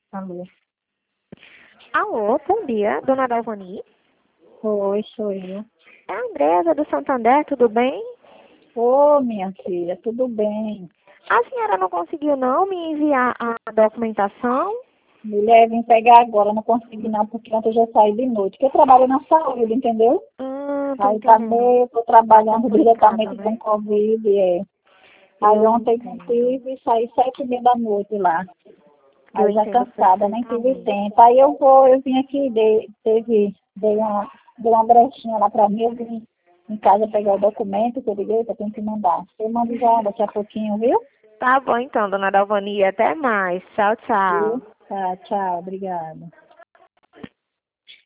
Alô. Alô, bom dia, dona Dalvani. Oi, sou eu. É a Andresa do Santander, tudo bem? Ô, minha filha, tudo bem? A senhora não conseguiu não me enviar a documentação? Mulher, vim pegar agora, não consegui não, porque ontem eu já saí de noite. Porque eu trabalho na saúde, entendeu? Tô Aí entendendo. também eu tô Tá trabalhando complicado, diretamente com né? Covid, é. Aí Eu ontem não entendo. tive e saí 7h30 da noite lá. Eu Aí já entendo cansada, nem tive perfeitamente. tempo. Aí eu vim aqui, dei uma brechinha lá pra mim, eu vim em casa pegar o documento que eu liguei, que eu tenho que mandar. Eu mando já daqui a pouquinho, viu? Tá bom então, dona Dalvani, até mais. Tchau, Viu? tchau. Tá, tchau, obrigada.